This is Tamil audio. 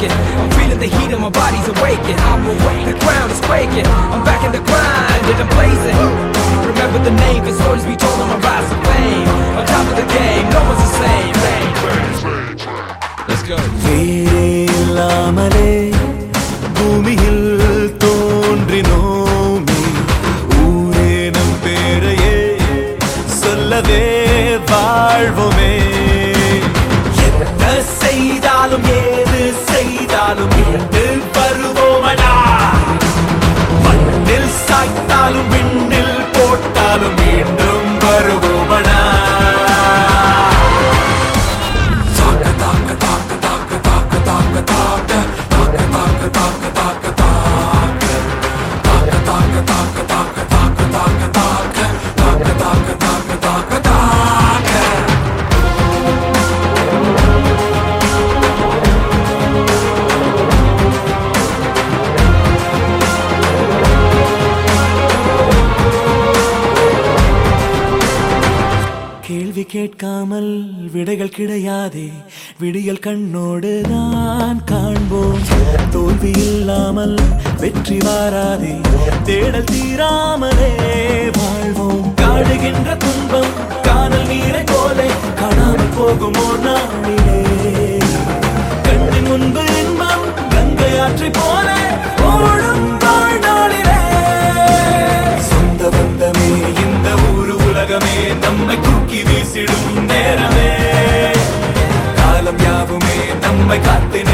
shaking. I'm feeling the heat and my body's awakened. I'm awake, the ground is quaking. I'm back in the grind and I'm blazing. Remember the name, cause stories be told on my rise to fame. On top of the game, no one's the same. Let's go. வேலாமலே பூமியில் தோன்றினோமே, ஊரே நம் பேரையே சொல்லவே வாழ்வோமே. என்ன செய்தாலும் ஏது செய்தாலும் மீண்டு வருவோமடா. மண்ணில் சாய்த்தாலும் விண்ணில் போட்டாலும் மீண்டும் வருவோமடா. கேள்வி கேட்காமல் விடைகள் கிடையாதே, விடியல் கண்ணோடு தான் காண்போம். தோல்வி இல்லாமல் வெற்றி வாராதே, தேடல் தீராமலே வாழ்வோம். காடுகின்ற துன்பம் காணல் நீரை போலே காணாமல் போகும் ஓர் நாளிலே. கண்ணின் முன்பு இன்பம் கங்கை ஆற்றை போலே ஓடும் வாழ்நாளிலே. சொந்த பந்தமே இந்த ஊரு உலகமே நம்மை தூக்கி வீசிடும் நேரமே. காலம் யாவுமே நம்மை காத்து